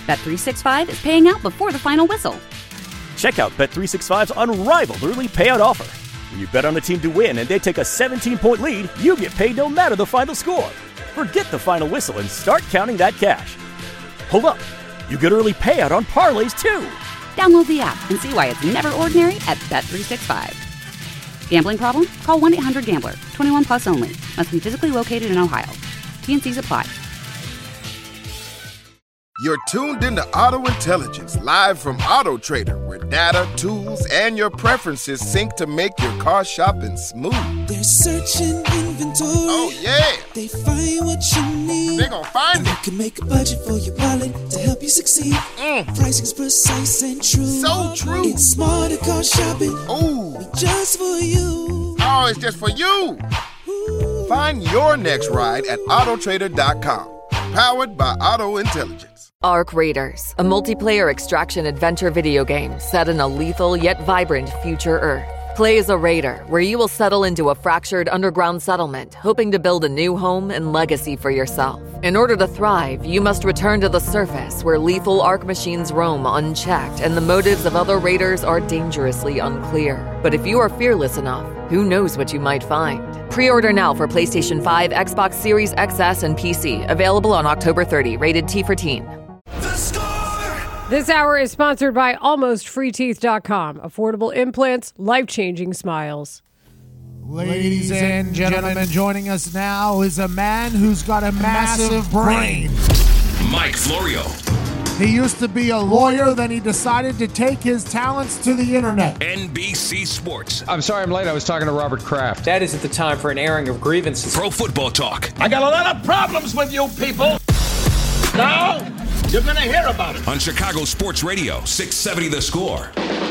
Bet365 is paying out before the final whistle. Check out Bet365's unrivaled early payout offer. When you bet on a team to win and they take a 17-point lead, you get paid no matter the final score. Forget the final whistle and start counting that cash. Hold up. You get early payout on parlays, too. Download the app and see why it's never ordinary at Bet365. Gambling problem? Call 1-800-GAMBLER. 21 plus only. Must be physically located in Ohio. T&Cs apply. You're tuned into Auto Intelligence, live from Auto Trader, where data, tools, and your preferences sync to make your car shopping smooth. They're searching inventory. Oh, yeah. They find what you need. They're gonna find it. They can make a budget for your wallet to help you succeed. Pricing's precise and true. So true. It's smarter car shopping. Ooh. Just for you. Oh, it's just for you. Ooh. Find your next ride at autotrader.com. Powered by Auto Intelligence. Arc Raiders, a multiplayer extraction adventure video game set in a lethal yet vibrant future Earth. Play as a raider, where you will settle into a fractured underground settlement, hoping to build a new home and legacy for yourself. In order to thrive, you must return to the surface, where lethal Arc machines roam unchecked and the motives of other raiders are dangerously unclear. But if you are fearless enough, who knows what you might find? Pre-order now for PlayStation 5, Xbox Series XS, and PC. Available on October 30. Rated T for Teen. This hour is sponsored by AlmostFreeTeeth.com. Affordable implants, life-changing smiles. Ladies and gentlemen, joining us now is a man who's got a massive brain. Mike Florio. He used to be a lawyer, then he decided to take his talents to the internet. NBC Sports. I'm sorry I'm late. I was talking to Robert Kraft. That isn't the time for an airing of grievances. Pro Football Talk. I got a lot of problems with you people. Now, you're going to hear about it. On Chicago Sports Radio, 670 The Score.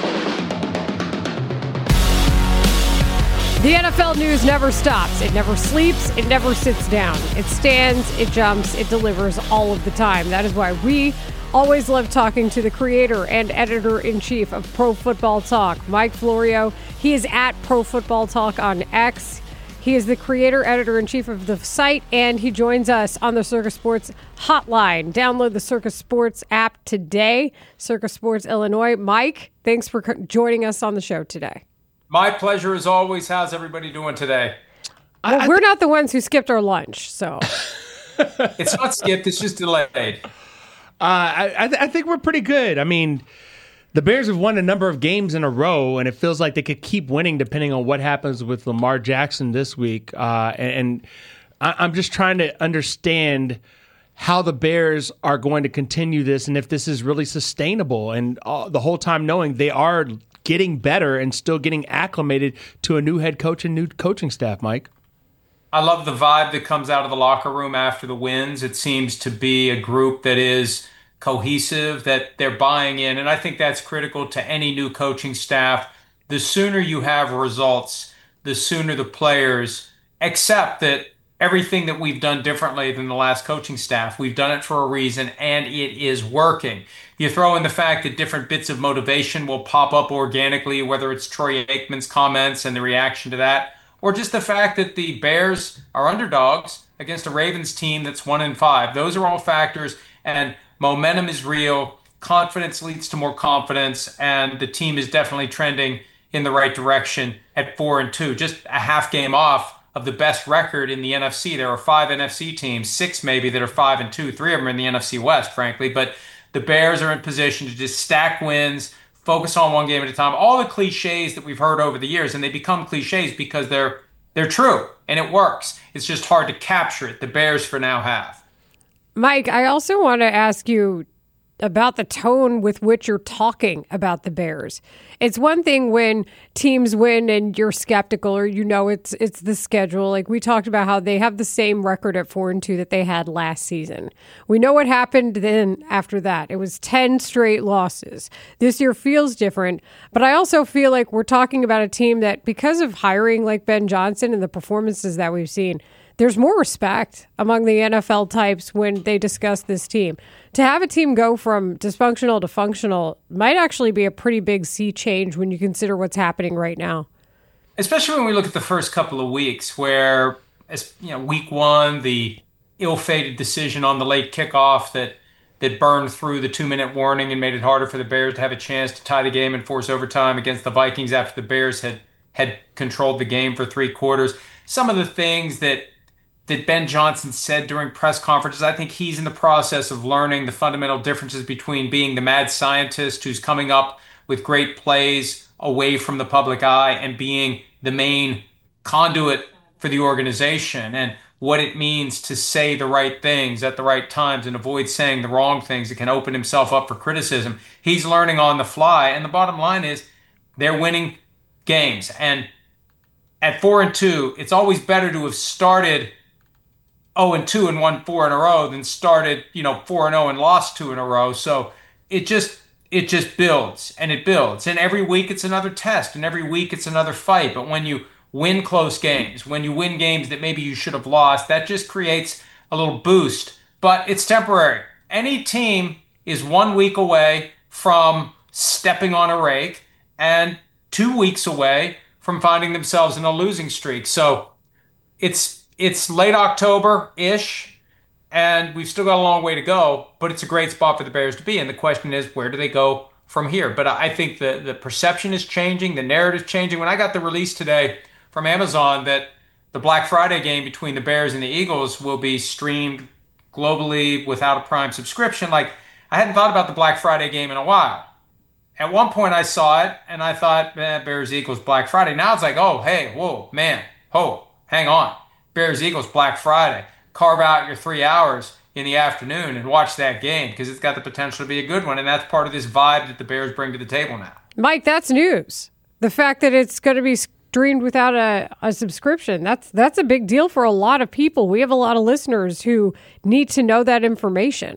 The NFL news never stops. It never sleeps. It never sits down. It stands, it jumps, it delivers all of the time. That is why we always love talking to the creator and editor-in-chief of Pro Football Talk, Mike Florio. He is at Pro Football Talk on X. He is the creator, editor-in-chief of the site, and he joins us on the Circus Sports hotline. Download the Circus Sports app today, Circus Sports Illinois. Mike, thanks for joining us on the show today. My pleasure as always. How's everybody doing today? Well, we're not the ones who skipped our lunch, so. It's not skipped, it's just delayed. I think we're pretty good. I mean, the Bears have won a number of games in a row, and it feels like they could keep winning depending on what happens with Lamar Jackson this week. And I'm just trying to understand how the Bears are going to continue this and if this is really sustainable. And the whole time knowing they are getting better and still getting acclimated to a new head coach and new coaching staff, Mike. I love the vibe that comes out of the locker room after the wins. It seems to be a group that is cohesive, that they're buying in. And I think that's critical to any new coaching staff. The sooner you have results, the sooner the players accept that everything that we've done differently than the last coaching staff, we've done it for a reason and it is working. You throw in the fact that different bits of motivation will pop up organically, whether it's Troy Aikman's comments and the reaction to that, or just the fact that the Bears are underdogs against a Ravens team that's 1-5. Those are all factors, and momentum is real. Confidence leads to more confidence, and the team is definitely trending in the right direction at 4-2. Just a half game off of the best record in the NFC. There are 5 NFC teams, 6 maybe, that are 5-2. 3 of them are in the NFC West, frankly. But the Bears are in position to just stack wins, focus on one game at a time. All the cliches that we've heard over the years, and they become cliches because they're true and it works. It's just hard to capture it. The Bears for now have. Mike, I also want to ask you about the tone with which you're talking about the Bears. It's one thing when teams win and you're skeptical, or it's the schedule. Like we talked about how they have the same record at 4-2 that they had last season. We know what happened then after that. It was 10 straight losses. This year feels different, but I also feel like we're talking about a team that, because of hiring like Ben Johnson and the performances that we've seen, there's more respect among the NFL types when they discuss this team. To have a team go from dysfunctional to functional might actually be a pretty big sea change when you consider what's happening right now. Especially when we look at the first couple of weeks where, week 1, the ill-fated decision on the late kickoff that that burned through the 2-minute warning and made it harder for the Bears to have a chance to tie the game and force overtime against the Vikings after the Bears had controlled the game for 3 quarters. Some of the things that Ben Johnson said during press conferences, I think he's in the process of learning the fundamental differences between being the mad scientist who's coming up with great plays away from the public eye and being the main conduit for the organization, and what it means to say the right things at the right times and avoid saying the wrong things that can open himself up for criticism. He's learning on the fly, and the bottom line is they're winning games. And at 4-2, it's always better to have started 0-2 and won 4 in a row than started, 4-0 and lost 2 in a row. So it just builds and it builds. And every week it's another test, and every week it's another fight. But when you win close games, when you win games that maybe you should have lost, that just creates a little boost. But it's temporary. Any team is 1 week away from stepping on a rake and 2 weeks away from finding themselves in a losing streak. So it's late October-ish, and we've still got a long way to go, but it's a great spot for the Bears to be in. The question is, where do they go from here? But I think the perception is changing, the narrative is changing. When I got the release today from Amazon that the Black Friday game between the Bears and the Eagles will be streamed globally without a Prime subscription, I hadn't thought about the Black Friday game in a while. At one point I saw it and I thought, Bears Eagles Black Friday. Now it's like, oh, hey, whoa, man, hang on. Bears Eagles Black Friday. Carve out your 3 hours in the afternoon and watch that game, because it's got the potential to be a good one, and that's part of this vibe that the Bears bring to the table now. Mike, that's news. The fact that it's going to be streamed without a subscription, that's a big deal for a lot of people. We have a lot of listeners who need to know that information.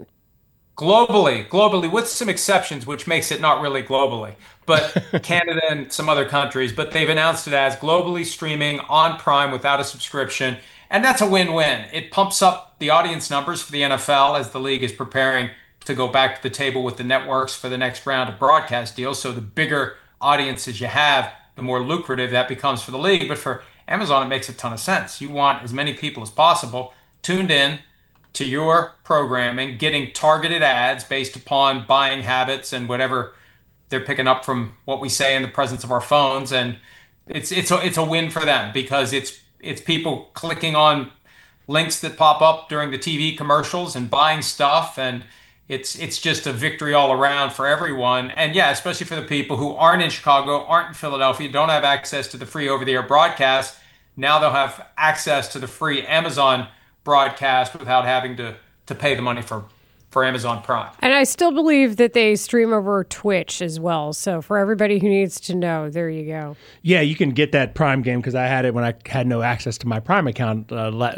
Globally, with some exceptions, which makes it not really globally, but Canada and some other countries, but they've announced it as globally streaming on Prime without a subscription, and that's a win-win. It pumps up the audience numbers for the NFL as the league is preparing to go back to the table with the networks for the next round of broadcast deals, so the bigger audiences you have, the more lucrative that becomes for the league. But for Amazon, it makes a ton of sense. You want as many people as possible tuned in to your programming, getting targeted ads based upon buying habits and whatever they're picking up from what we say in the presence of our phones. And it's a win for them, because it's people clicking on links that pop up during the TV commercials and buying stuff, and it's just a victory all around for everyone. And yeah, especially for the people who aren't in Chicago, aren't in Philadelphia, don't have access to the free over-the-air broadcast. Now they'll have access to the free Amazon broadcast without having to pay the money for Amazon Prime. And I still believe that they stream over Twitch as well. So for everybody who needs to know, there you go. Yeah, you can get that Prime game, because I had it when I had no access to my Prime account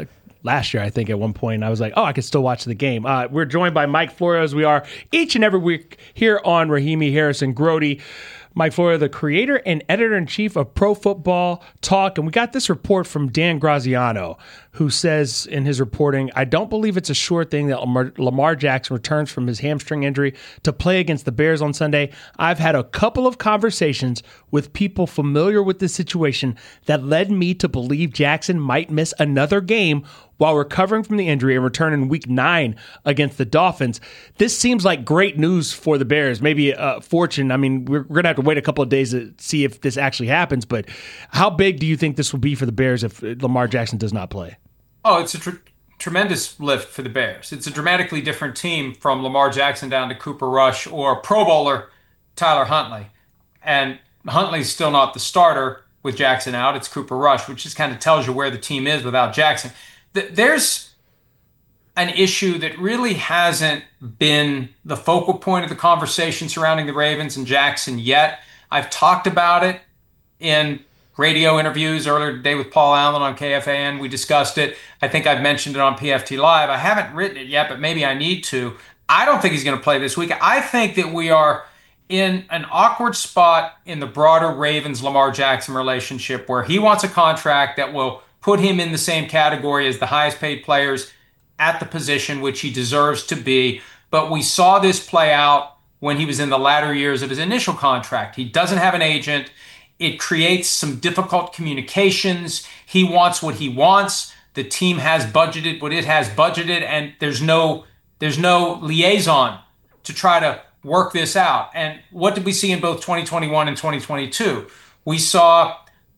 last year, I think, at one point. I was like, I could still watch the game. We're joined by Mike Florio, as we are each and every week here on Rahimi Harrison Grody. Mike Florio, the creator and editor-in-chief of Pro Football Talk. And we got this report from Dan Graziano, who says in his reporting, I don't believe it's a sure thing that Lamar Jackson returns from his hamstring injury to play against the Bears on Sunday. I've had a couple of conversations with people familiar with this situation that led me to believe Jackson might miss another game while recovering from the injury and return in Week 9 against the Dolphins. This seems like great news for the Bears, maybe a fortune. I mean, we're going to have to wait a couple of days to see if this actually happens, but how big do you think this will be for the Bears if Lamar Jackson does not play? Oh, it's a tremendous lift for the Bears. It's a dramatically different team from Lamar Jackson down to Cooper Rush or Pro Bowler Tyler Huntley. And Huntley's still not the starter with Jackson out. It's Cooper Rush, which just kind of tells you where the team is without Jackson. There's an issue that really hasn't been the focal point of the conversation surrounding the Ravens and Jackson yet. I've talked about it in radio interviews earlier today with Paul Allen on KFAN. We discussed it. I think I've mentioned it on PFT Live. I haven't written it yet, but maybe I need to. I don't think he's going to play this week. I think that we are in an awkward spot in the broader Ravens-Lamar Jackson relationship, where he wants a contract that will put him in the same category as the highest paid players at the position, which he deserves to be. But we saw this play out when he was in the latter years of his initial contract. He doesn't have an agent. It creates some difficult communications. He wants what he wants. The team has budgeted what it has budgeted, and there's no There's no liaison to try to work this out. And what did we see in both 2021 and 2022? We saw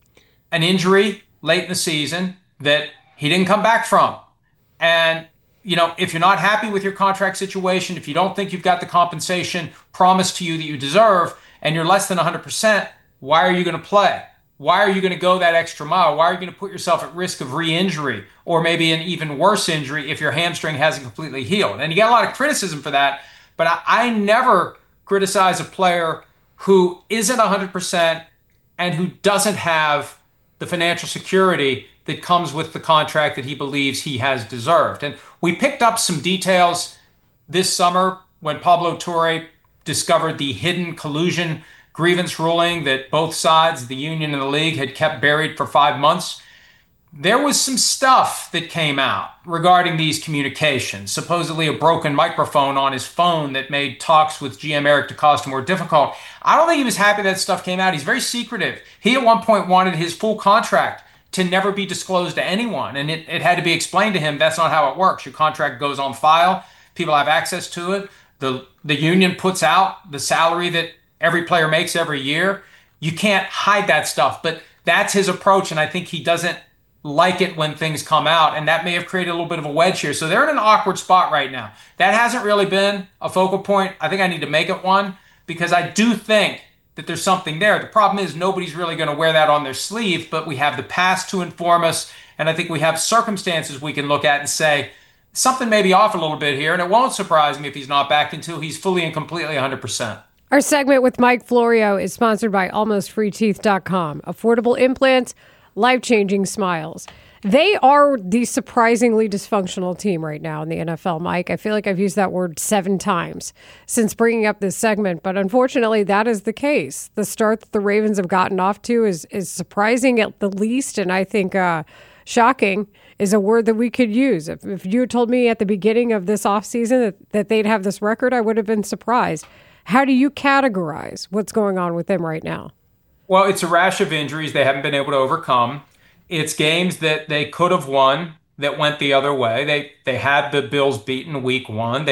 an injury late in the season that he didn't come back from. And, if you're not happy with your contract situation, if you don't think you've got the compensation promised to you that you deserve, and you're less than 100%, why are you going to play? Why are you going to go that extra mile? Why are you going to put yourself at risk of re-injury or maybe an even worse injury if your hamstring hasn't completely healed? And you get a lot of criticism for that, but I never criticize a player who isn't 100% and who doesn't have the financial security that comes with the contract that he believes he has deserved. And we picked up some details this summer when Pablo Torre discovered the hidden collusion grievance ruling that both sides, the union and the league, had kept buried for 5 months. There was some stuff that came out regarding these communications, supposedly a broken microphone on his phone that made talks with GM Eric DeCosta more difficult. I don't think he was happy that stuff came out. He's very secretive. He at one point wanted his full contract to never be disclosed to anyone, and it had to be explained to him that's not how it works. Your contract goes on file. People have access to it. The union puts out the salary that every player makes every year. You can't hide that stuff, but that's his approach, and I think he doesn't like it when things come out, and that may have created a little bit of a wedge here. So they're in an awkward spot right now. That hasn't really been a focal point. I think I need to make it one because I do think that there's something there. The problem is nobody's really going to wear that on their sleeve, but we have the past to inform us, and I think we have circumstances we can look at and say, something may be off a little bit here, and it won't surprise me if he's not back until he's fully and completely 100%. Our segment with Mike Florio is sponsored by AlmostFreeTeeth.com. Affordable implants, life-changing smiles. They are the surprisingly dysfunctional team right now in the NFL, Mike. I feel like I've used that word 7 times since bringing up this segment, but unfortunately that is the case. The start that the Ravens have gotten off to is surprising at the least, and I think shocking is a word that we could use. If you had told me at the beginning of this offseason that they'd have this record, I would have been surprised. How do you categorize what's going on with them right now? Well, it's a rash of injuries they haven't been able to overcome. It's games that they could have won that went the other way. They had the Bills beaten week 1.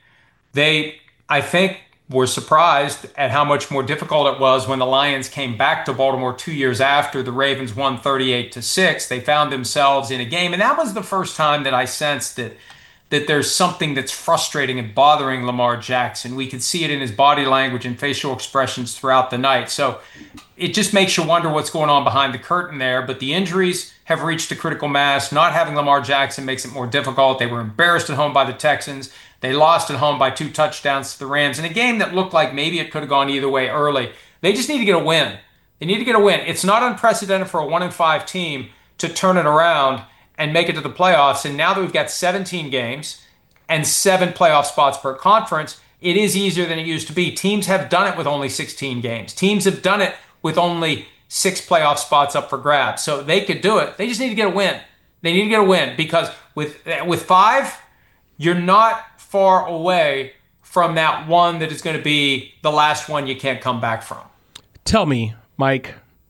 They I think, were surprised at how much more difficult it was when the Lions came back to Baltimore 2 years after the Ravens won 38-6. They found themselves in a game, and that was the first time that I sensed that there's something that's frustrating and bothering Lamar Jackson. We could see it in his body language and facial expressions throughout the night. So it just makes you wonder what's going on behind the curtain there. But the injuries have reached a critical mass. Not having Lamar Jackson makes it more difficult. They were embarrassed at home by the Texans. They lost at home by 2 touchdowns to the Rams in a game that looked like maybe it could have gone either way early. They just need to get a win. They need to get a win. It's not unprecedented for a 1-5 team to turn it around and make it to the playoffs. And now that we've got 17 games and 7 playoff spots per conference, it is easier than it used to be. Teams have done it with only 16 games. Teams have done it with only 6 playoff spots up for grabs. So they could do it. They just need to get a win. They need to get a win because with 5, you're not far away from that one that is going to be the last one you can't come back from. Tell me, Mike,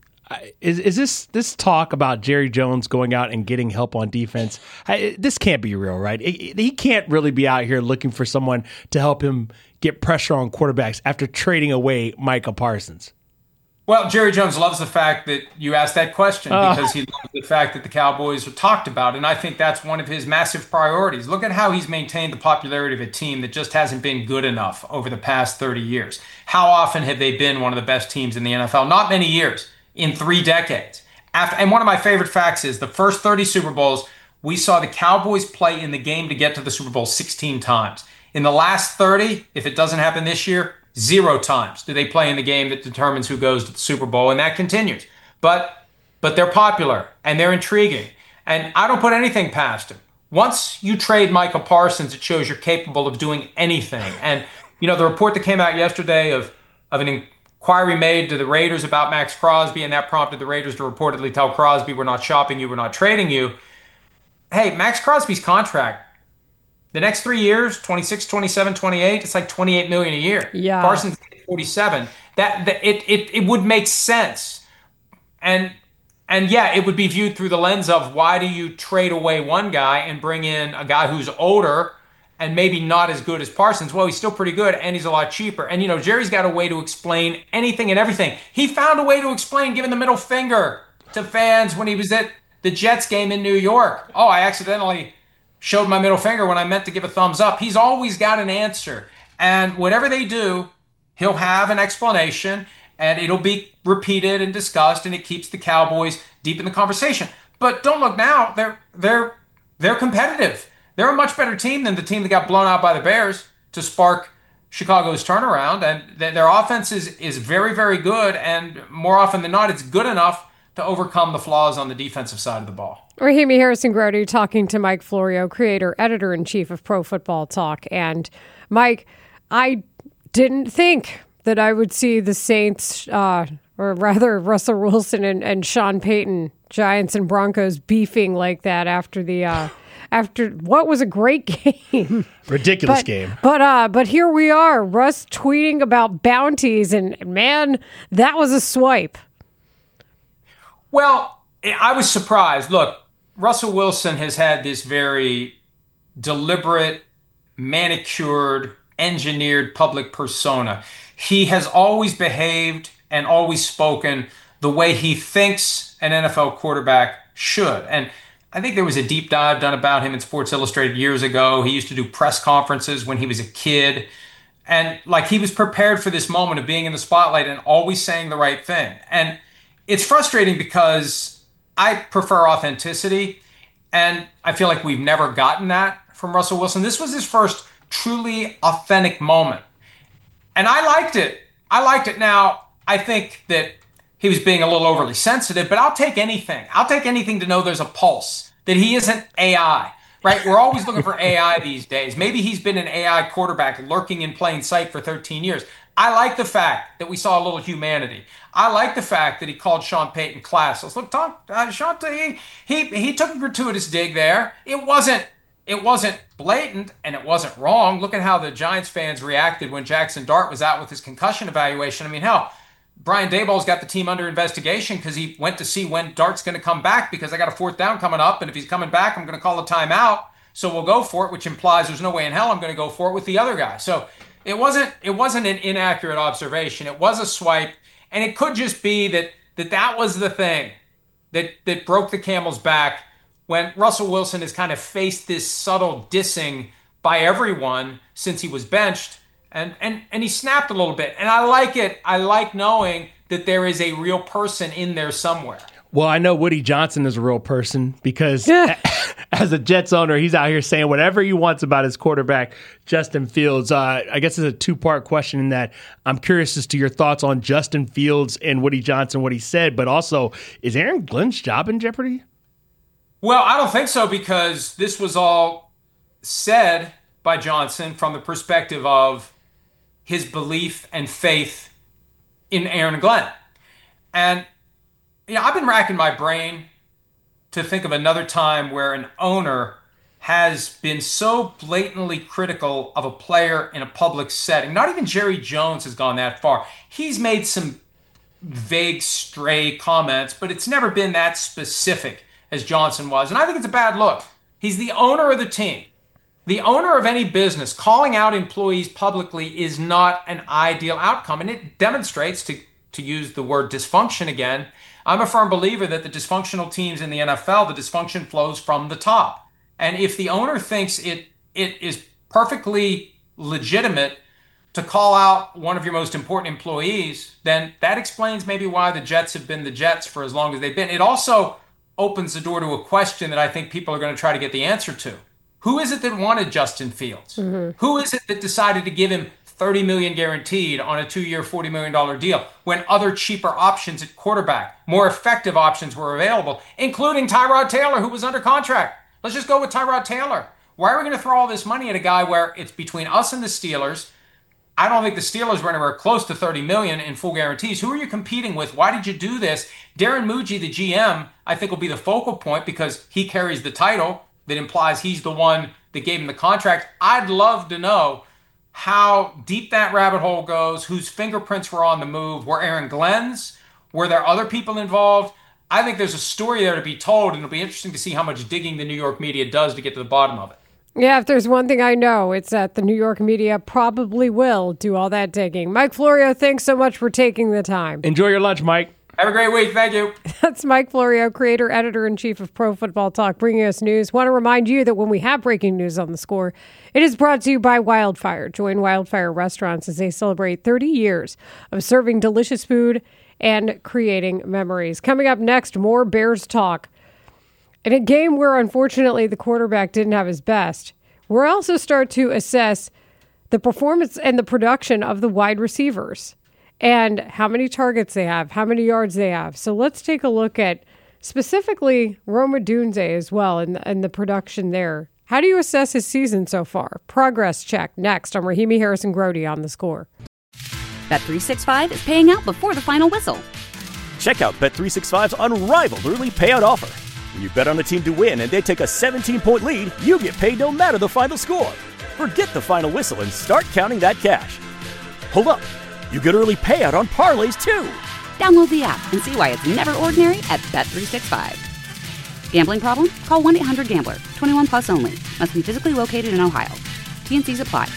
is this talk about Jerry Jones going out and getting help on defense? This can't be real, right? He can't really be out here looking for someone to help him get pressure on quarterbacks after trading away Micah Parsons. Well, Jerry Jones loves the fact that you asked that question because he loves the fact that the Cowboys are talked about, and I think that's one of his massive priorities. Look at how he's maintained the popularity of a team that just hasn't been good enough over the past 30 years. How often have they been one of the best teams in the NFL? Not many years. In 3 decades. And one of my favorite facts is the first 30 Super Bowls, we saw the Cowboys play in the game to get to the Super Bowl 16 times. In the last 30, if it doesn't happen this year, 0 times do they play in the game that determines who goes to the Super Bowl, and that continues. But they're popular, and they're intriguing, and I don't put anything past them. Once you trade Micah Parsons, it shows you're capable of doing anything. And, you know, the report that came out yesterday of an inquiry made to the Raiders about Max Crosby, and that prompted the Raiders to reportedly tell Crosby, we're not shopping you, we're not trading you. Hey, Max Crosby's contract, the next 3 years, 26, 27, 28, it's like $28 million a year. Yeah. Parsons 47. It would make sense. And yeah, it would be viewed through the lens of why do you trade away one guy and bring in a guy who's older and maybe not as good as Parsons. Well, he's still pretty good, and he's a lot cheaper. And, Jerry's got a way to explain anything and everything. He found a way to explain giving the middle finger to fans when he was at the Jets game in New York. Oh, I accidentally showed my middle finger when I meant to give a thumbs up. He's always got an answer. And whatever they do, he'll have an explanation, and it'll be repeated and discussed, and it keeps the Cowboys deep in the conversation. But don't look now. They're competitive. They're a much better team than the team that got blown out by the Bears to spark Chicago's turnaround. And their offense is very, very good. And more often than not, it's good enough to overcome the flaws on the defensive side of the ball. Rahimi Harrison-Grody talking to Mike Florio, creator, editor-in-chief of Pro Football Talk. And Mike, I didn't think that I would see the Saints, or rather Russell Wilson and Sean Payton, Giants and Broncos, beefing like that after what was a great game. Ridiculous game. But here we are, Russ tweeting about bounties, and man, that was a swipe. Well, I was surprised. Look, Russell Wilson has had this very deliberate, manicured, engineered public persona. He has always behaved and always spoken the way he thinks an NFL quarterback should. And I think there was a deep dive done about him in Sports Illustrated years ago. He used to do press conferences when he was a kid. And he was prepared for this moment of being in the spotlight and always saying the right thing. And it's frustrating because I prefer authenticity. And I feel like we've never gotten that from Russell Wilson. This was his first truly authentic moment. And I liked it. Now, I think that he was being a little overly sensitive, but I'll take anything. I'll take anything to know there's a pulse, that he isn't AI, right? We're always looking for AI these days. Maybe he's been an AI quarterback lurking in plain sight for 13 years. I like the fact that we saw a little humanity. I like the fact that he called Sean Payton classless. Look, Sean, he took a gratuitous dig there. It wasn't blatant, and it wasn't wrong. Look at how the Giants fans reacted when Jackson Dart was out with his concussion evaluation. I mean, hell, Brian Daboll's got the team under investigation because he went to see when Dart's going to come back, because I got a 4th down coming up, and if he's coming back, I'm going to call a timeout. So we'll go for it, which implies there's no way in hell I'm going to go for it with the other guy. So it wasn't an inaccurate observation. It was a swipe, and it could just be that was the thing that broke the camel's back when Russell Wilson has kind of faced this subtle dissing by everyone since he was benched. And he snapped a little bit. And I like it. I like knowing that there is a real person in there somewhere. Well, I know Woody Johnson is a real person because as a Jets owner, he's out here saying whatever he wants about his quarterback, Justin Fields. I guess it's a two-part question in that I'm curious as to your thoughts on Justin Fields and Woody Johnson, what he said, but also, is Aaron Glenn's job in jeopardy? Well, I don't think so, because this was all said by Johnson from the perspective of his belief and faith in Aaron Glenn. And I've been racking my brain to think of another time where an owner has been so blatantly critical of a player in a public setting. Not even Jerry Jones has gone that far. He's made some vague, stray comments, but it's never been that specific as Johnson was. And I think it's a bad look. He's the owner of the team. The owner of any business calling out employees publicly is not an ideal outcome. And it demonstrates, to use the word dysfunction again, I'm a firm believer that the dysfunctional teams in the NFL, the dysfunction flows from the top. And if the owner thinks it is perfectly legitimate to call out one of your most important employees, then that explains maybe why the Jets have been the Jets for as long as they've been. It also opens the door to a question that I think people are going to try to get the answer to. Who is it that wanted Justin Fields? Mm-hmm. Who is it that decided to give him $30 million guaranteed on a 2-year, $40 million deal when other cheaper options at quarterback, more effective options were available, including Tyrod Taylor, who was under contract? Let's just go with Tyrod Taylor. Why are we going to throw all this money at a guy where it's between us and the Steelers? I don't think the Steelers were anywhere close to $30 million in full guarantees. Who are you competing with? Why did you do this? Darren Muji, the GM, I think will be the focal point because he carries the title that implies he's the one that gave him the contract. I'd love to know how deep that rabbit hole goes, whose fingerprints were on the move. Were Aaron Glenn's? Were there other people involved? I think there's a story there to be told, and it'll be interesting to see how much digging the New York media does to get to the bottom of it. Yeah, if there's one thing I know, it's that the New York media probably will do all that digging. Mike Florio, thanks so much for taking the time. Enjoy your lunch, Mike. Have a great week. Thank you. That's Mike Florio, creator, editor-in-chief of Pro Football Talk, bringing us news. Want to remind you that when we have breaking news on The Score, it is brought to you by Wildfire. Join Wildfire Restaurants as they celebrate 30 years of serving delicious food and creating memories. Coming up next, more Bears talk. In a game where, unfortunately, the quarterback didn't have his best, we'll also start to assess the performance and the production of the wide receivers and how many targets they have, how many yards they have. So let's take a look at specifically Rome Odunze as well and the production there. How do you assess his season so far? Progress check next on Rahimi Harrison-Grody on The Score. Bet365 is paying out before the final whistle. Check out Bet365's unrivaled early payout offer. When you bet on a team to win and they take a 17-point lead, you get paid no matter the final score. Forget the final whistle and start counting that cash. Hold up. You get early payout on parlays, too. Download the app and see why it's never ordinary at Bet365. Gambling problem? Call 1-800-GAMBLER. 21 plus only. Must be physically located in Ohio. T&Cs apply.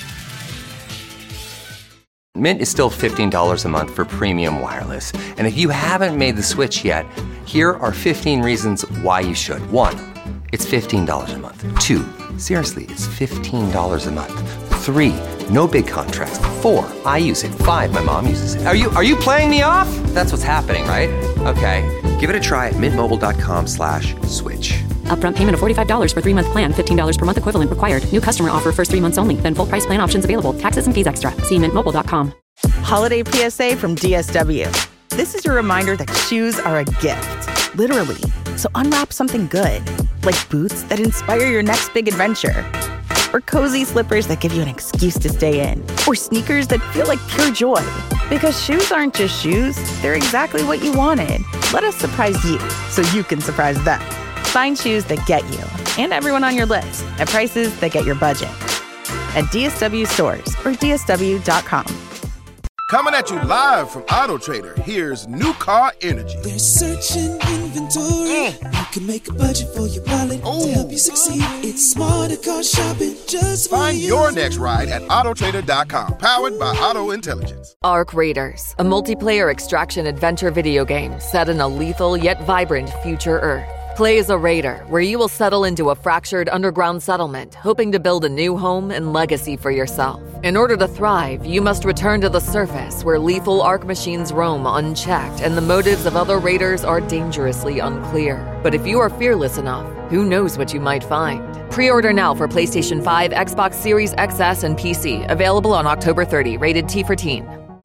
Mint is still $15 a month for premium wireless. And if you haven't made the switch yet, here are 15 reasons why you should. 1, it's $15 a month. 2, seriously, it's $15 a month. 3, no big contracts. 4, I use it. 5, my mom uses it. Are you playing me off? That's what's happening, right? Okay, give it a try at mintmobile.com/switch. Upfront payment of $45 for 3-month plan, $15 per month equivalent required. New customer offer first 3 months only. Then full price plan options available. Taxes and fees extra. See mintmobile.com. Holiday PSA from DSW. This is your reminder that shoes are a gift. Literally. So unwrap something good. Like boots that inspire your next big adventure. Or cozy slippers that give you an excuse to stay in. Or sneakers that feel like pure joy. Because shoes aren't just shoes. They're exactly what you wanted. Let us surprise you so you can surprise them. Find shoes that get you and everyone on your list at prices that get your budget. At DSW stores or DSW.com. Coming at you live from Auto Trader, here's New Car Energy. They're searching inventory. You can make a budget for your wallet to help you succeed. It's smarter car shopping just for Find you. your next ride at autotrader.com. Powered by Auto Intelligence. Arc Raiders, a multiplayer extraction adventure video game set in a lethal yet vibrant future Earth. Play as a raider, where you will settle into a fractured underground settlement, hoping to build a new home and legacy for yourself. In order to thrive, you must return to the surface, where lethal Arc machines roam unchecked, and the motives of other raiders are dangerously unclear. But if you are fearless enough, who knows what you might find? Pre-order now for PlayStation 5, Xbox Series XS, and PC. Available on October 30. Rated T for Teen.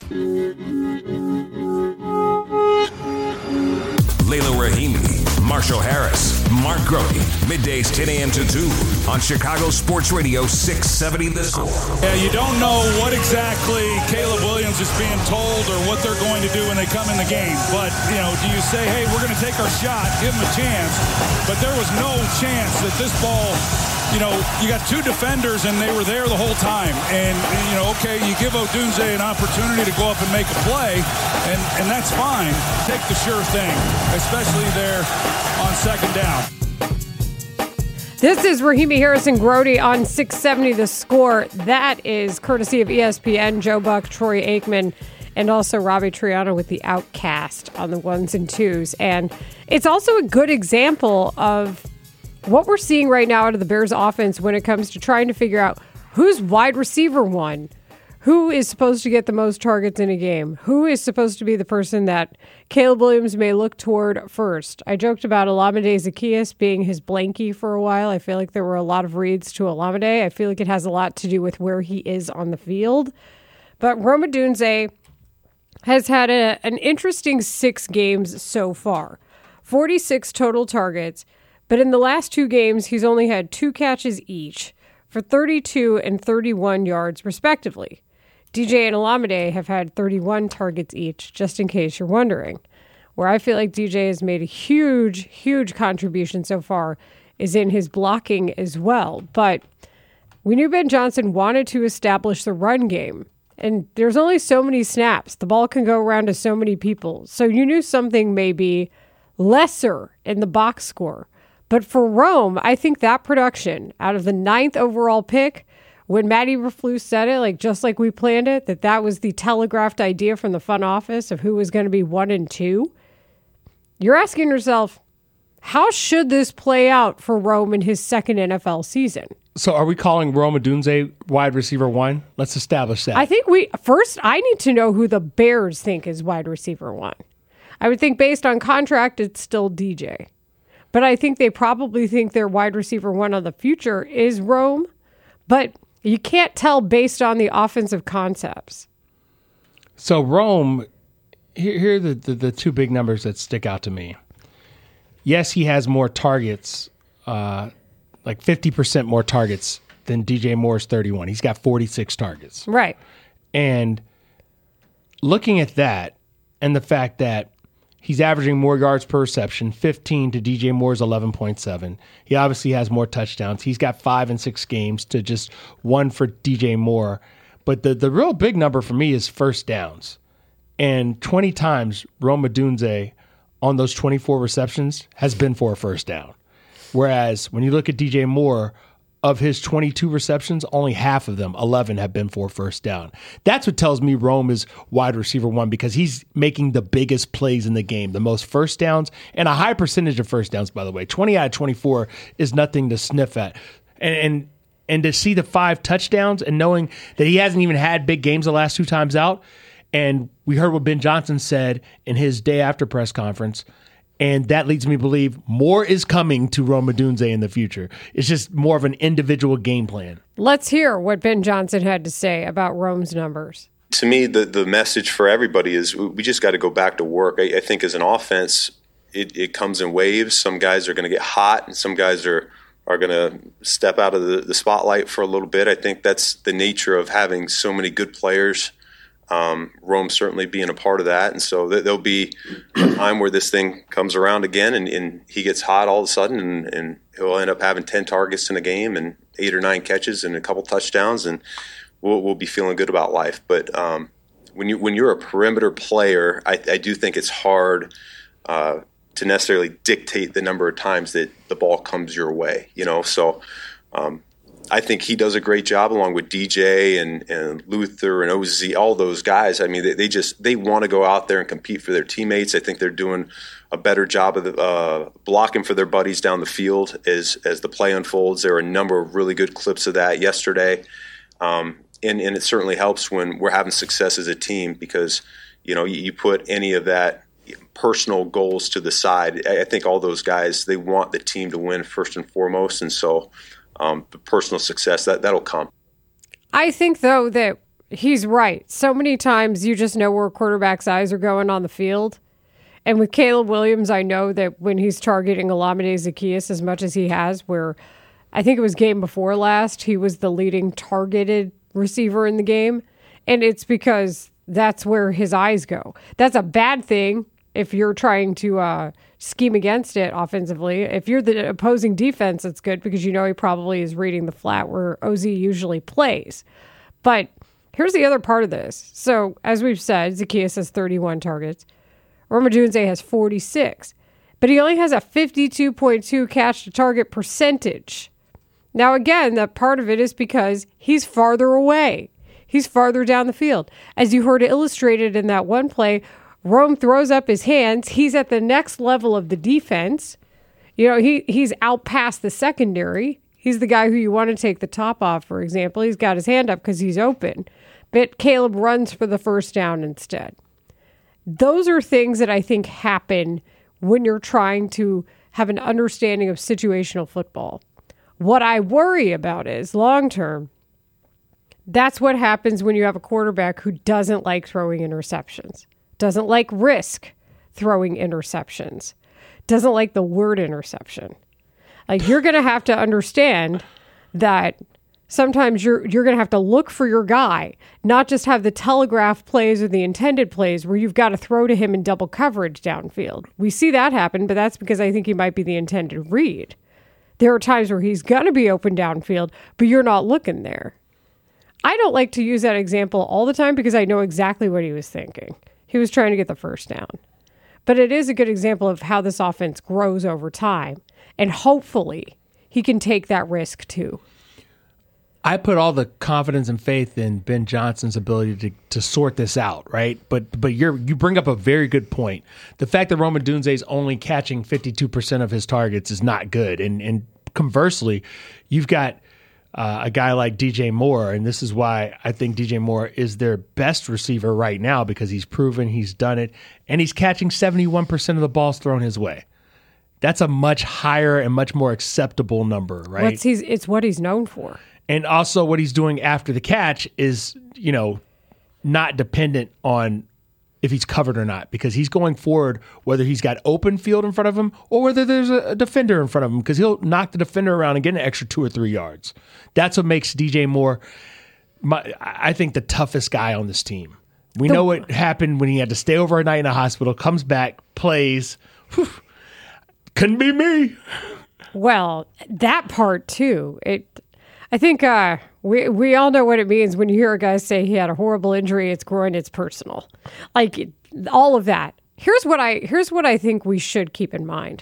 Layla Rahimi, Marshall Harris, Mark Grody, middays 10 a.m. to 2 on Chicago Sports Radio 670 The Score. Yeah, you don't know what exactly Caleb Williams is being told or what they're going to do when they come in the game. But, do you say, hey, we're going to take our shot, give them a chance? But there was no chance that this ball, you got 2 defenders and they were there the whole time. And, okay, you give Odunze an opportunity to go up and make a play, and that's fine. Take the sure thing, especially there on second down. This is Rahimi Harrison-Grody on 670 The Score. That is courtesy of ESPN, Joe Buck, Troy Aikman, and also Robbie Triano with the Outcast on the 1s and 2s. And it's also a good example of what we're seeing right now out of the Bears offense when it comes to trying to figure out who's wide receiver one, who is supposed to get the most targets in a game, who is supposed to be the person that Caleb Williams may look toward first. I joked about Olamide Zaccheaus being his blankie for a while. I feel like there were a lot of reads to Olamide. I feel like it has a lot to do with where he is on the field. But Rome Odunze has had an interesting 6 games so far. 46 total targets, but in the last 2 games, he's only had 2 catches each for 32 and 31 yards, respectively. DJ and Olamide have had 31 targets each, just in case you're wondering. Where I feel like DJ has made a huge, huge contribution so far is in his blocking as well. But we knew Ben Johnson wanted to establish the run game. And there's only so many snaps. The ball can go around to so many people. So you knew something may be lesser in the box score. But for Rome, I think that production out of the 9th overall pick, when Matt Eberflus said it, like just like we planned it, that was the telegraphed idea from the front office of who was going to be 1 and 2, you're asking yourself, how should this play out for Rome in his second NFL season? So are we calling Rome Odunze wide receiver 1? Let's establish that. I think I need to know who the Bears think is wide receiver 1. I would think based on contract, it's still DJ. But I think they probably think their wide receiver 1 of the future is Rome. But you can't tell based on the offensive concepts. So Rome, here are the two big numbers that stick out to me. Yes, he has more targets, like 50% more targets than DJ Moore's 31. He's got 46 targets. Right. And looking at that and the fact that he's averaging more yards per reception, 15 to DJ Moore's 11.7. He obviously has more touchdowns. He's got 5 and 6 games to just 1 for DJ Moore. But the real big number for me is first downs. And 20 times Rome Odunze on those 24 receptions has been for a first down. Whereas when you look at DJ Moore, of his 22 receptions, only half of them, 11, have been for first down. That's what tells me Rome is wide receiver 1 because he's making the biggest plays in the game, the most first downs, and a high percentage of first downs, by the way. 20 out of 24 is nothing to sniff at. And to see the 5 touchdowns and knowing that he hasn't even had big games the last 2 times out, and we heard what Ben Johnson said in his day after press conference, and that leads me to believe more is coming to Rome Odunze in the future. It's just more of an individual game plan. Let's hear what Ben Johnson had to say about Rome's numbers. To me, the message for everybody is we just got to go back to work. I think as an offense, it comes in waves. Some guys are going to get hot, and some guys are going to step out of the spotlight for a little bit. I think that's the nature of having so many good players. Rome certainly being a part of that. And so there'll be a time where this thing comes around again and he gets hot all of a sudden and he'll end up having 10 targets in a game and 8 or 9 catches and a couple touchdowns, and we'll be feeling good about life. But when you're a perimeter player, I do think it's hard to necessarily dictate the number of times that the ball comes your way, so I think he does a great job along with DJ and Luther and OZ, all those guys. I mean, they want to go out there and compete for their teammates. I think they're doing a better job of blocking for their buddies down the field as the play unfolds. There are a number of really good clips of that yesterday. And it certainly helps when we're having success as a team because, you put any of that personal goals to the side. I think all those guys, they want the team to win first and foremost. And so the personal success, that'll come. I think, though, that he's right. So many times you just know where a quarterback's eyes are going on the field. And with Caleb Williams, I know that when he's targeting Olamide Zaccheaus as much as he has, where I think it was game before last, he was the leading targeted receiver in the game. And it's because that's where his eyes go. That's a bad thing if you're trying to scheme against it offensively. If you're the opposing defense, it's good because he probably is reading the flat where OZ usually plays. But here's the other part of this. So as we've said, Zaccheaus has 31 targets. Rome Odunze has 46. But he only has a 52.2 catch to target percentage. Now again, that part of it is because he's farther away. He's farther down the field. As you heard illustrated in that one play, Rome throws up his hands. He's at the next level of the defense. He's out past the secondary. He's the guy who you want to take the top off, for example. He's got his hand up because he's open. But Caleb runs for the first down instead. Those are things that I think happen when you're trying to have an understanding of situational football. What I worry about is long-term, that's what happens when you have a quarterback who doesn't like throwing interceptions. Doesn't like risk throwing interceptions. Doesn't like the word interception. Like, you're going to have to understand that sometimes you're going to have to look for your guy, not just have the telegraph plays or the intended plays where you've got to throw to him in double coverage downfield. We see that happen, but that's because I think he might be the intended read. There are times where he's going to be open downfield, but you're not looking there. I don't like to use that example all the time because I know exactly what he was thinking. He was trying to get the first down. But it is a good example of how this offense grows over time. And hopefully he can take that risk too. I put all the confidence and faith in Ben Johnson's ability to sort this out, right? But you bring up a very good point. The fact that Rome Odunze is only catching 52% of his targets is not good. And conversely, you've got a guy like DJ Moore, and this is why I think DJ Moore is their best receiver right now, because he's proven he's done it, and he's catching 71% of the balls thrown his way. That's a much higher and much more acceptable number, right? It's what he's known for. And also what he's doing after the catch is, not dependent on if he's covered or not, because he's going forward whether he's got open field in front of him or whether there's a defender in front of him, because he'll knock the defender around and get an extra 2 or 3 yards. That's what makes DJ Moore, I think, the toughest guy on this team. We know what happened when he had to stay over a night in a hospital, comes back, plays. Whew, couldn't be me. Well, that part too. I think we all know what it means when you hear a guy say he had a horrible injury, it's groin, it's personal. Like all of that. Here's what I think we should keep in mind.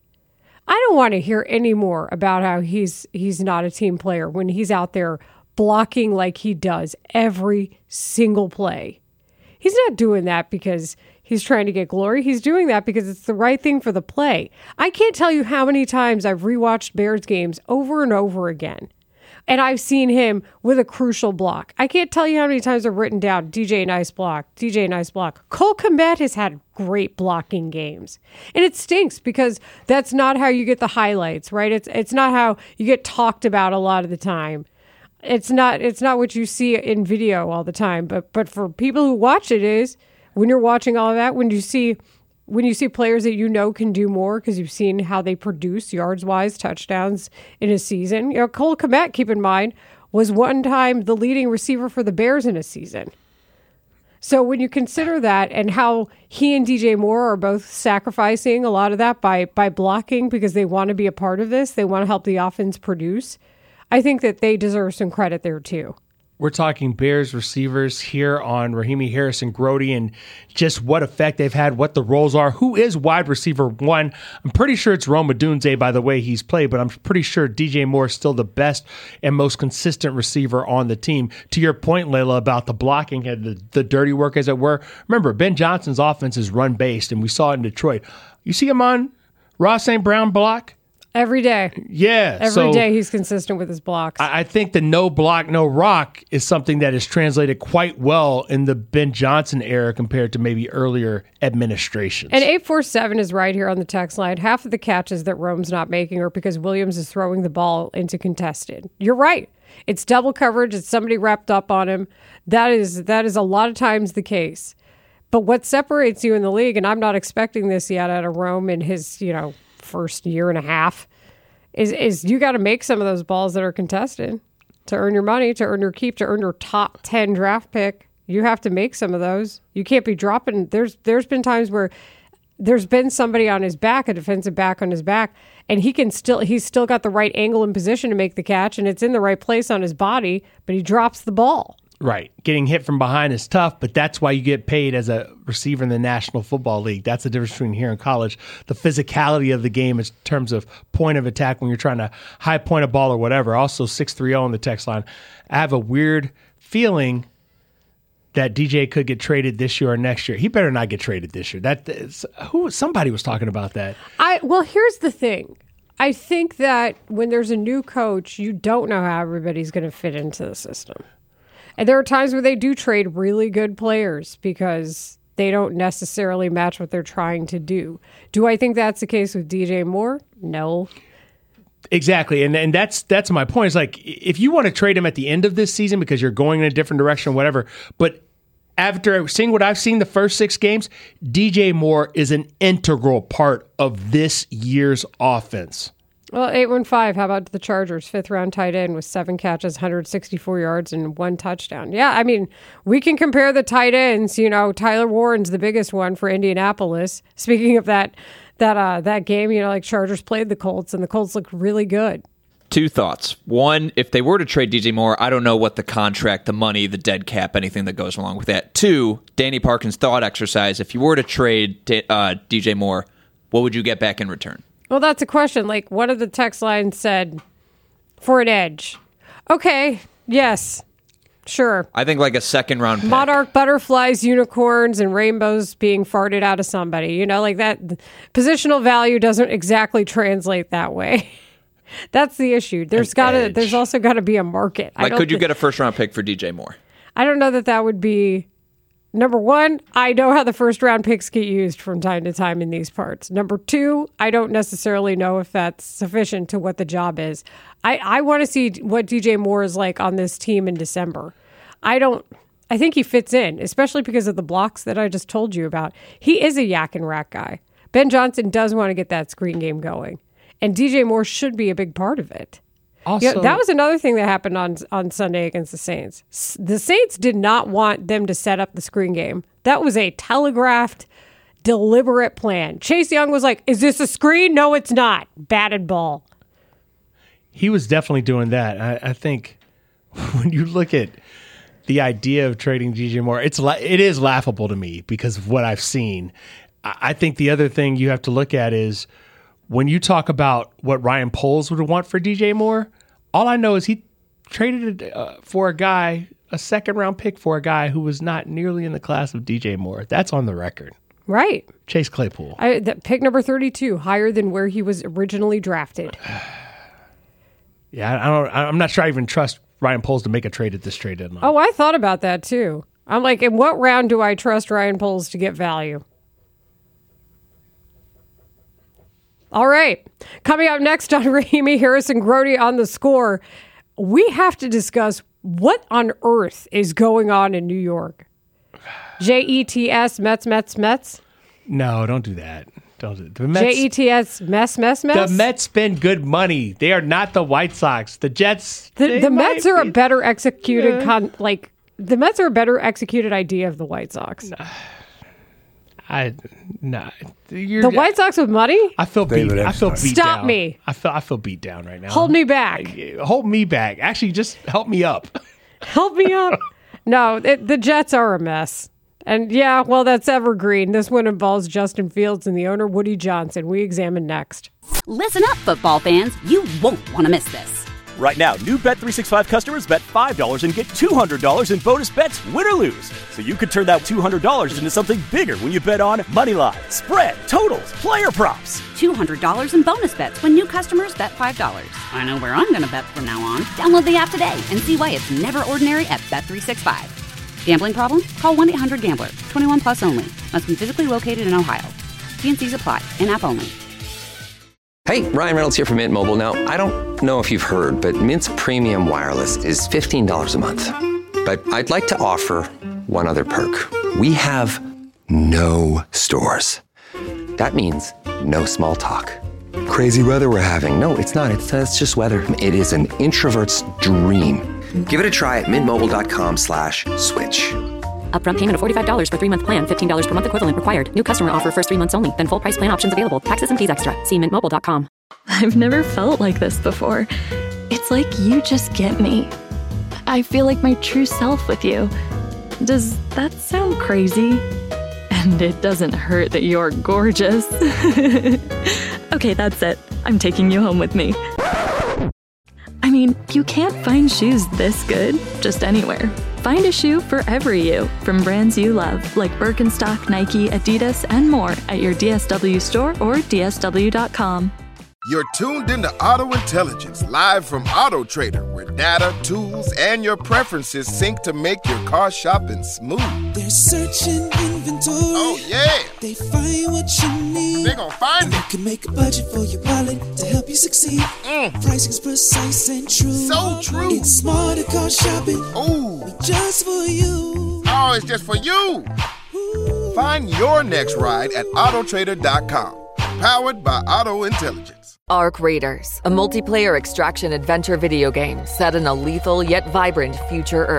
I don't want to hear any more about how he's not a team player when he's out there blocking like he does every single play. He's not doing that because he's trying to get glory. He's doing that because it's the right thing for the play. I can't tell you how many times I've rewatched Bears games over and over again, and I've seen him with a crucial block. I can't tell you how many times I've written down, DJ, nice block, DJ, nice block. Cole Kmet has had great blocking games. And it stinks because that's not how you get the highlights, right? It's not how you get talked about a lot of the time. It's not what you see in video all the time. But for people who watch it is, when you're watching all of that, when you see players that can do more because you've seen how they produce yards-wise touchdowns in a season. Cole Kmet, keep in mind, was one time the leading receiver for the Bears in a season. So when you consider that and how he and DJ Moore are both sacrificing a lot of that by blocking because they want to be a part of this, they want to help the offense produce, I think that they deserve some credit there too. We're talking Bears receivers here on Rahimi Harrison-Grote and just what effect they've had, what the roles are. Who is wide receiver one? I'm pretty sure it's Rome Odunze by the way he's played, but I'm pretty sure DJ Moore is still the best and most consistent receiver on the team. To your point, Layla, about the blocking and the dirty work, as it were. Remember, Ben Johnson's offense is run-based, and we saw it in Detroit. You see him on Ross St. Brown block? Every day. Yeah. Every day he's consistent with his blocks. I think the no block, no rock is something that is translated quite well in the Ben Johnson era compared to maybe earlier administrations. And 847 is right here on the text line. Half of the catches that Rome's not making are because Williams is throwing the ball into contested. You're right. It's double coverage. It's somebody wrapped up on him. That is a lot of times the case. But what separates you in the league, and I'm not expecting this yet out of Rome in his, first year and a half, is you got to make some of those balls that are contested to earn your money, to earn your keep, to earn your top 10 draft pick. You have to make some of those. You can't be dropping. There's been times where there's been somebody on his back, a defensive back on his back, and he's still got the right angle and position to make the catch, and it's in the right place on his body, but he drops the ball. Right. Getting hit from behind is tough, but that's why you get paid as a receiver in the National Football League. That's the difference between here and college. The physicality of the game in terms of point of attack when you're trying to high point a ball or whatever. Also 630 on the text line. I have a weird feeling that DJ could get traded this year or next year. He better not get traded this year. Somebody was talking about that. Well, here's the thing. I think that when there's a new coach, you don't know how everybody's going to fit into the system. And there are times where they do trade really good players because they don't necessarily match what they're trying to do. Do I think that's the case with DJ Moore? No. Exactly. And that's my point. It's like, if you want to trade him at the end of this season because you're going in a different direction or whatever, but after seeing what I've seen the first 6 games, DJ Moore is an integral part of this year's offense. Well, 815, how about the Chargers? 5th-round tight end with 7 catches, 164 yards, and 1 touchdown. Yeah, I mean, we can compare the tight ends. Tyler Warren's the biggest one for Indianapolis. Speaking of that game, like Chargers played the Colts, and the Colts looked really good. 2 thoughts. One, if they were to trade DJ Moore, I don't know what the contract, the money, the dead cap, anything that goes along with that. 2, Danny Parkin's thought exercise. If you were to trade DJ Moore, what would you get back in return? Well, that's a question. Like, one of the text lines said, for an edge. Okay, yes, sure. I think like a second-round pick. Monarch butterflies, unicorns, and rainbows being farted out of somebody. You know, like that. Positional value doesn't exactly translate that way. That's the issue. There's also got to be a market. Like, could you get a first-round pick for DJ Moore? I don't know that would be... Number one, I know how the first-round picks get used from time to time in these parts. Number two, I don't necessarily know if that's sufficient to what the job is. I want to see what DJ Moore is like on this team in December. I think he fits in, especially because of the blocks that I just told you about. He is a yak and rack guy. Ben Johnson does want to get that screen game going, and DJ Moore should be a big part of it. Also, that was another thing that happened on Sunday against the Saints. The Saints did not want them to set up the screen game. That was a telegraphed, deliberate plan. Chase Young was like, is this a screen? No, it's not. Batted ball. He was definitely doing that. I think when you look at the idea of trading DJ Moore, it is laughable to me because of what I've seen. I think the other thing you have to look at is when you talk about what Ryan Poles would want for DJ Moore, all I know is he traded it for a second-round pick for a guy who was not nearly in the class of DJ Moore. That's on the record. Right. Chase Claypool. Pick number 32, higher than where he was originally drafted. Yeah, I'm not sure I even trust Ryan Poles to make a trade at this trade deadline. Oh, I thought about that too. I'm like, in what round do I trust Ryan Poles to get value? All right. Coming up next on Rahimi Harris and Grody on The Score, we have to discuss what on earth is going on in New York. Jets, Mets? No, don't do that. Don't do it. The Mets, Jets, mess? The Mets spend good money. They are not the White Sox. The Jets. The Mets are a better executed the Mets are a better executed idea of the White Sox. The White Sox with money? I feel beat. I feel beat Stop down. me. I feel beat down right now. Hold me back. Hold me back. Actually, just help me up. Help me up. No, the Jets are a mess. And yeah, well, that's evergreen. This one involves Justin Fields and the owner, Woody Johnson. We examine next. Listen up, football fans. You won't want to miss this. Right now, new Bet365 customers bet $5 and get $200 in bonus bets, win or lose. So you could turn that $200 into something bigger when you bet on moneyline, spread, totals, player props. $200 in bonus bets when new customers bet $5. I know where I'm going to bet from now on. Download the app today and see why it's never ordinary at Bet365. Gambling problem? Call 1-800-GAMBLER. 21 plus only. Must be physically located in Ohio. T&Cs apply. In-app only. Hey, Ryan Reynolds here from Mint Mobile. Now, I don't know if you've heard, but Mint's premium wireless is $15 a month. But I'd like to offer one other perk. We have no stores. That means no small talk. Crazy weather we're having. No, it's not. It's just weather. It is an introvert's dream. Give it a try at mintmobile.com/switch. Upfront payment of $45 for 3-month plan. $15 per month equivalent required. New customer offer first 3 months only. Then full price plan options available. Taxes and fees extra. See mintmobile.com. I've never felt like this before. It's like you just get me. I feel like my true self with you. Does that sound crazy? And it doesn't hurt that you're gorgeous. Okay, that's it. I'm taking you home with me. I mean, you can't find shoes this good just anywhere. Find a shoe for every you, from brands you love, like Birkenstock, Nike, Adidas, and more at your DSW store or DSW.com. You're tuned into Auto Intelligence, live from Auto Trader, where data, tools, and your preferences sync to make your car shopping smooth. They're searching inventory. Oh, yeah. They find what you need. They're gonna find it. You can make a budget for your wallet to help you succeed. Pricing's precise and true. So true. It's smarter car shopping. Ooh. Just for you. Oh, it's just for you. Ooh. Find your next ride at autotrader.com. Powered by Auto Intelligence. Arc Raiders, a multiplayer extraction adventure video game set in a lethal yet vibrant future Earth.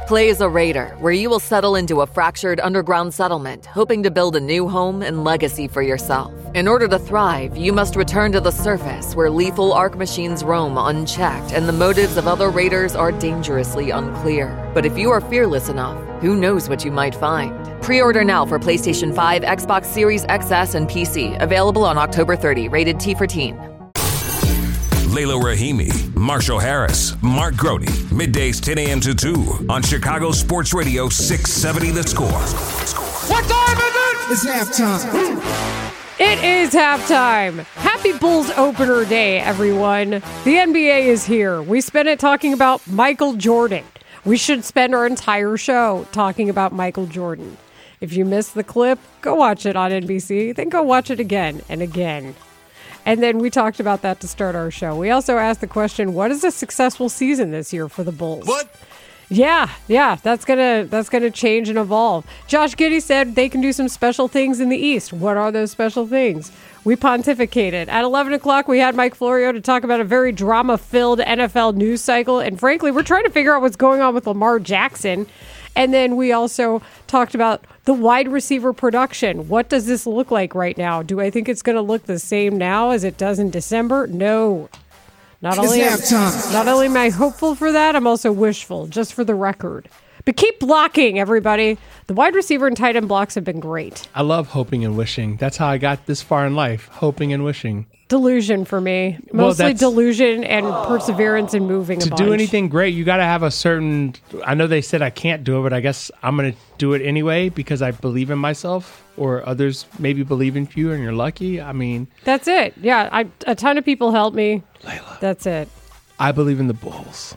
Play as a raider, where you will settle into a fractured underground settlement, hoping to build a new home and legacy for yourself. In order to thrive, you must return to the surface, where lethal arc machines roam unchecked and the motives of other raiders are dangerously unclear. But if you are fearless enough, who knows what you might find? Pre-order now for PlayStation 5, Xbox Series XS, and PC. Available on October 30. Rated T for Teen. Layla Rahimi, Marshall Harris, Mark Grody. Middays 10 a.m. to 2 on Chicago Sports Radio 670 The Score. What time is it? It's halftime. It is halftime. Happy Bulls opener day, everyone. The NBA is here. We spent it talking about Michael Jordan. We should spend our entire show talking about Michael Jordan. If you missed the clip, go watch it on NBC. Then go watch it again and again. And then we talked about that to start our show. We also asked the question, what is a successful season this year for the Bulls? What? Yeah, that's gonna change and evolve. Josh Giddey said they can do some special things in the East. What are those special things? We pontificated. At 11 o'clock, we had Mike Florio to talk about a very drama-filled NFL news cycle. And frankly, we're trying to figure out what's going on with Lamar Jackson. And then we also talked about the wide receiver production. What does this look like right now? Do I think it's going to look the same now as it does in December? No. Not only am I hopeful for that, I'm also wishful, just for the record. But keep blocking, everybody. The wide receiver and tight end blocks have been great. I love hoping and wishing. That's how I got this far in life, hoping and wishing. Delusion for me. Mostly delusion and perseverance and moving to do anything great, you got to have a certain... I know they said I can't do it, but I guess I'm going to do it anyway because I believe in myself, or others maybe believe in you and you're lucky. I mean... That's it. Yeah, a ton of people helped me. Layla. That's it. I believe in the Bulls.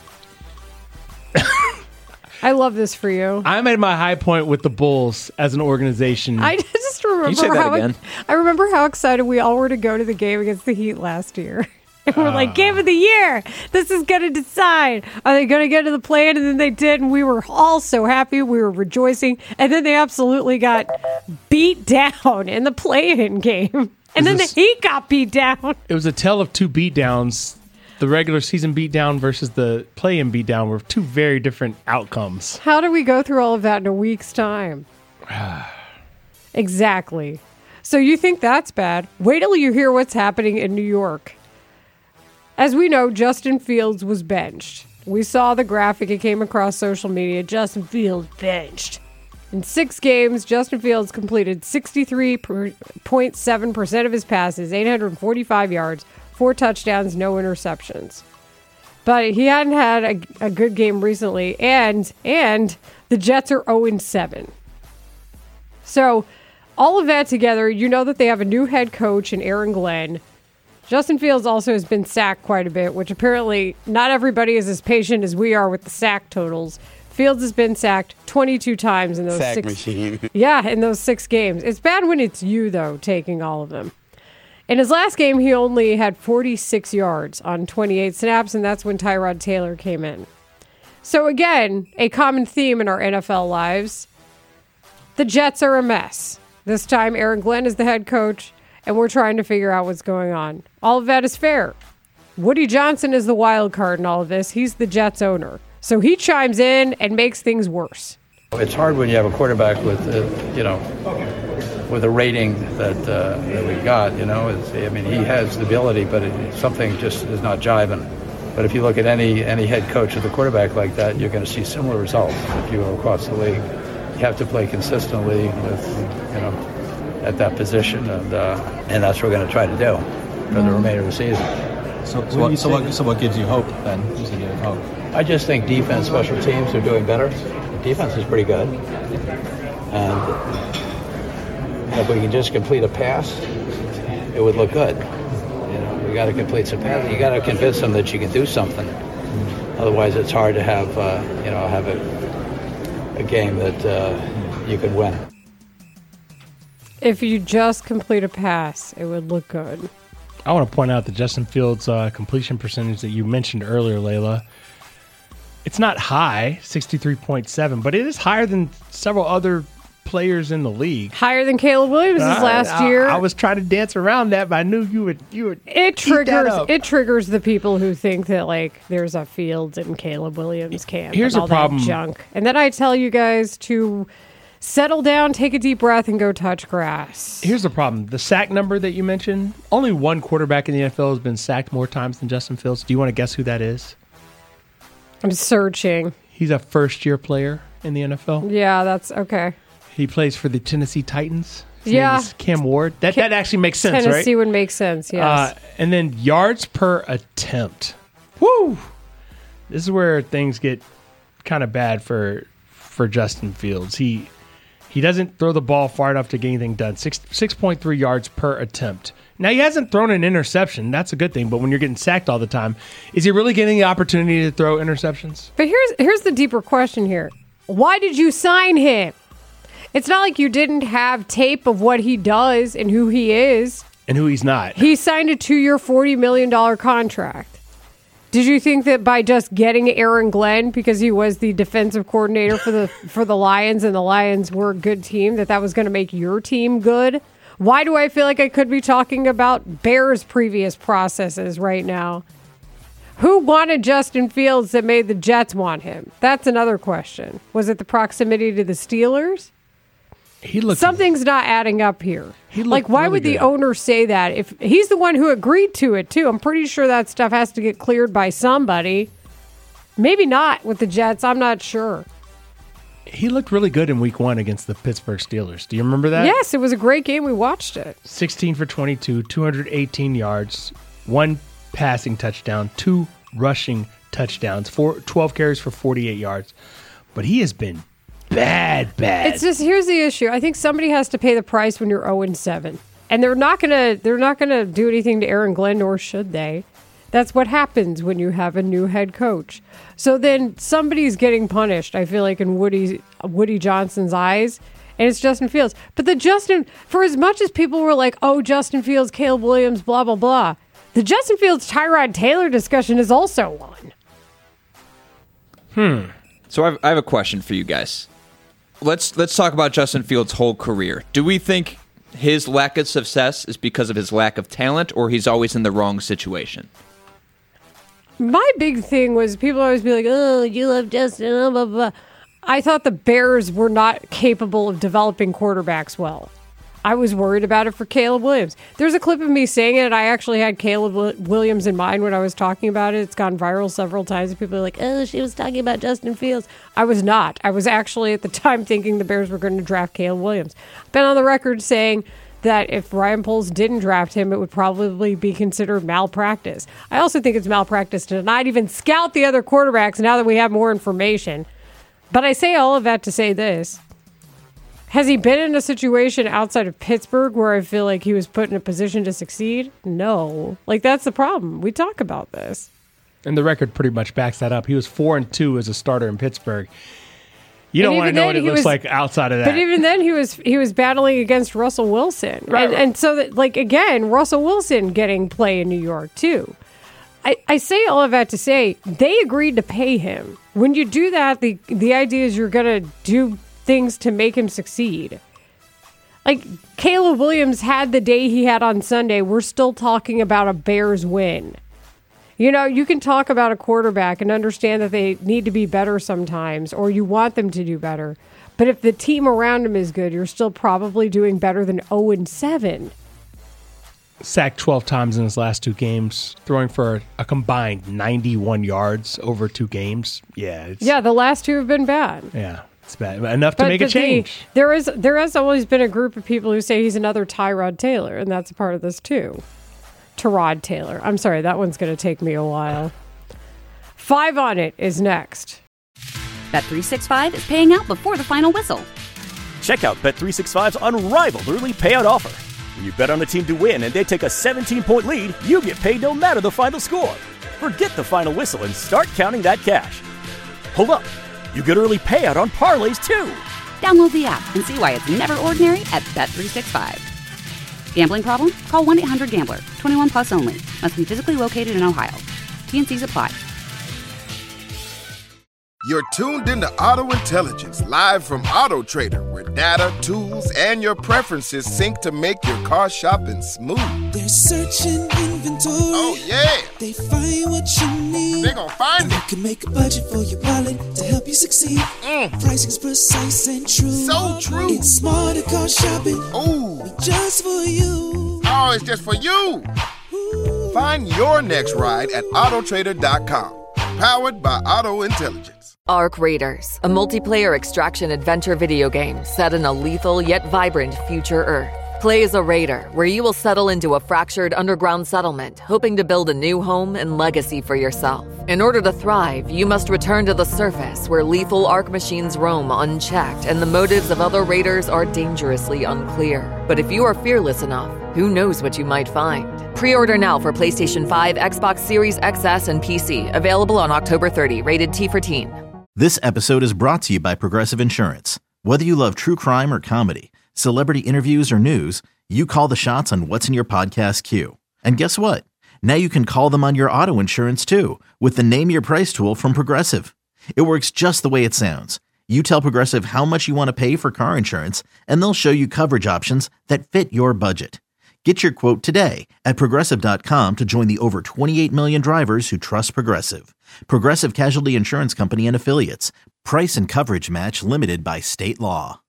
I love this for you. I'm at my high point with the Bulls as an organization. I just remember I remember how excited we all were to go to the game against the Heat last year. And we're like, game of the year. This is going to decide. Are they going to get to the play-in? And then they did, and we were all so happy. We were rejoicing. And then they absolutely got beat down in the play-in game. And then the Heat got beat down. It was a tale of two beatdowns. The regular season beatdown versus the play-in beatdown were two very different outcomes. How do we go through all of that in a week's time? Exactly. So you think that's bad? Wait till you hear what's happening in New York. As we know, Justin Fields was benched. We saw the graphic. It came across social media. Justin Fields benched. In 6 games, Justin Fields completed 63.7% of his passes, 845 yards, 4 touchdowns, no interceptions. But he hadn't had a good game recently, and the Jets are 0-7. So all of that together, you know that they have a new head coach in Aaron Glenn. Justin Fields also has been sacked quite a bit, which apparently not everybody is as patient as we are with the sack totals. Fields has been sacked 22 times in those sack machine. in those 6 games. It's bad when it's you, though, taking all of them. In his last game, he only had 46 yards on 28 snaps, and that's when Tyrod Taylor came in. So again, a common theme in our NFL lives, the Jets are a mess. This time, Aaron Glenn is the head coach, and we're trying to figure out what's going on. All of that is fair. Woody Johnson is the wild card in all of this. He's the Jets owner. So he chimes in and makes things worse. It's hard when you have a quarterback with, with a rating that we got. He has the ability, but something just is not jiving. But if you look at any head coach with a quarterback like that, you're going to see similar results if you go across the league. You have to play consistently with, at that position, and that's what we're going to try to do for the remainder of the season. So what gives you hope then? Hope? I just think defense, special teams are doing better. The defense is pretty good, and if we can just complete a pass, it would look good. We got to complete some passes. You got to convince them that you can do something. Otherwise, it's hard to have a game that you can win. If you just complete a pass, it would look good. I want to point out the Justin Fields completion percentage that you mentioned earlier, Layla. It's not high, 63.7, but it is higher than several other players in the league. Higher than Caleb Williams' last year. I was trying to dance around that, but I knew you would. It triggers the people who think that like there's a Fields and Caleb Williams camp. Here's and all a problem. That junk, and then I tell you guys to settle down, take a deep breath, and go touch grass. Here's the problem. The sack number that you mentioned, only one quarterback in the NFL has been sacked more times than Justin Fields. Do you want to guess who that is? I'm searching. He's a first-year player in the NFL. Yeah, that's okay. He plays for the Tennessee Titans. His Yeah. name is Cam Ward. That actually makes sense, right? Tennessee would make sense, yes. And then yards per attempt. Woo! This is where things get kind of bad for Justin Fields. He doesn't throw the ball far enough to get anything done. 6.3 yards per attempt. Now, he hasn't thrown an interception. That's a good thing. But when you're getting sacked all the time, is he really getting the opportunity to throw interceptions? But here's the deeper question here. Why did you sign him? It's not like you didn't have tape of what he does and who he is. And who he's not. He signed a 2-year, $40 million contract. Did you think that by just getting Aaron Glenn, because he was the defensive coordinator for the Lions and the Lions were a good team, that was going to make your team good? Why do I feel like I could be talking about Bears' previous processes right now? Who wanted Justin Fields that made the Jets want him? That's another question. Was it the proximity to the Steelers? Something's not adding up here. Like, why would the owner say that? If he's the one who agreed to it, too. I'm pretty sure that stuff has to get cleared by somebody. Maybe not with the Jets. I'm not sure. He looked really good in week 1 against the Pittsburgh Steelers. Do you remember that? Yes, it was a great game. We watched it. 16 for 22, 218 yards, 1 passing touchdown, 2 rushing touchdowns, 12 carries for 48 yards. But he has been bad. It's just, here's the issue. I think somebody has to pay the price when you're 0-7. And they're not gonna do anything to Aaron Glenn, nor should they. That's what happens when you have a new head coach. So then somebody's getting punished, I feel like, in Woody Johnson's eyes, and it's Justin Fields. But for as much as people were like, oh, Justin Fields, Caleb Williams, blah, blah, blah, the Justin Fields, Tyrod Taylor discussion is also one. So I have a question for you guys. Let's talk about Justin Fields' whole career. Do we think his lack of success is because of his lack of talent, or he's always in the wrong situation? My big thing was people always be like, oh, you love Justin, blah, blah, blah. I thought the Bears were not capable of developing quarterbacks well. I was worried about it for Caleb Williams. There's a clip of me saying it, and I actually had Caleb Williams in mind when I was talking about it. It's gone viral several times, and people are like, oh, she was talking about Justin Fields. I was not. I was actually, at the time, thinking the Bears were going to draft Caleb Williams. I've been on the record saying that if Ryan Poles didn't draft him, it would probably be considered malpractice. I also think it's malpractice to not even scout the other quarterbacks now that we have more information. But I say all of that to say this. Has he been in a situation outside of Pittsburgh where I feel like he was put in a position to succeed? No. Like, that's the problem. We talk about this. And the record pretty much backs that up. He was 4-2 as a starter in Pittsburgh. You don't want to know what it looks like outside of that. But even then, he was battling against Russell Wilson. Right. And so, that, like, again, Russell Wilson getting play in New York, too. I say all of that to say they agreed to pay him. When you do that, the idea is you're going to do things to make him succeed. Like, Caleb Williams had the day he had on Sunday. We're still talking about a Bears win. You know, you can talk about a quarterback and understand that they need to be better sometimes, or you want them to do better. But if the team around him is good, you're still probably doing better than 0-7. Sacked 12 times in his last 2 games, throwing for a combined 91 yards over 2 games. Yeah, the last 2 have been bad. Yeah, it's bad. Enough to make a change. There has always been a group of people who say he's another Tyrod Taylor, and that's a part of this too. Tyrod Taylor. I'm sorry, that one's going to take me a while. 5 on It is next. Bet365 is paying out before the final whistle. Check out Bet365's unrivaled early payout offer. When you bet on a team to win and they take a 17-point lead, you get paid no matter the final score. Forget the final whistle and start counting that cash. Hold up. You get early payout on parlays, too. Download the app and see why it's never ordinary at Bet365. Gambling problem? Call 1-800-GAMBLER. 21 plus only. Must be physically located in Ohio. T&Cs apply. You're tuned into Auto Intelligence, live from Auto Trader, where data, tools, and your preferences sync to make your car shopping smooth. They're searching inventory. Oh, yeah. They find what you need. They're gonna find and it. You can make a budget for your wallet to help you succeed. Pricing's precise and true. So true. It's smarter car shopping. Ooh. Just for you. Oh, it's just for you. Find your next ride at autotrader.com. Powered by Auto Intelligence. Arc Raiders, a multiplayer extraction adventure video game set in a lethal yet vibrant future Earth. Play as a raider, where you will settle into a fractured underground settlement, hoping to build a new home and legacy for yourself. In order to thrive, you must return to the surface, where lethal Arc machines roam unchecked and the motives of other raiders are dangerously unclear. But if you are fearless enough, who knows what you might find? Pre-order now for PlayStation 5, Xbox Series XS, and PC. Available on October 30. Rated T for Teen. This episode is brought to you by Progressive Insurance. Whether you love true crime or comedy, celebrity interviews or news, you call the shots on what's in your podcast queue. And guess what? Now you can call them on your auto insurance too, with the Name Your Price tool from Progressive. It works just the way it sounds. You tell Progressive how much you want to pay for car insurance, and they'll show you coverage options that fit your budget. Get your quote today at Progressive.com to join the over 28 million drivers who trust Progressive. Progressive Casualty Insurance Company and Affiliates. Price and coverage match limited by state law.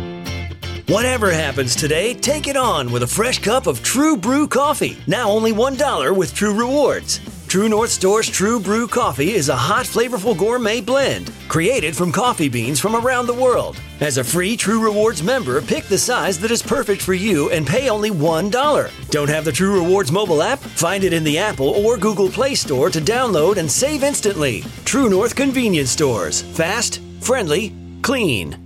Whatever happens today, take it on with a fresh cup of True Brew coffee. Now only $1 with True Rewards. True North Store's True Brew coffee is a hot, flavorful gourmet blend created from coffee beans from around the world. As a free True Rewards member, pick the size that is perfect for you and pay only $1. Don't have the True Rewards mobile app? Find it in the Apple or Google Play Store to download and save instantly. True North Convenience Stores. Fast, friendly, clean.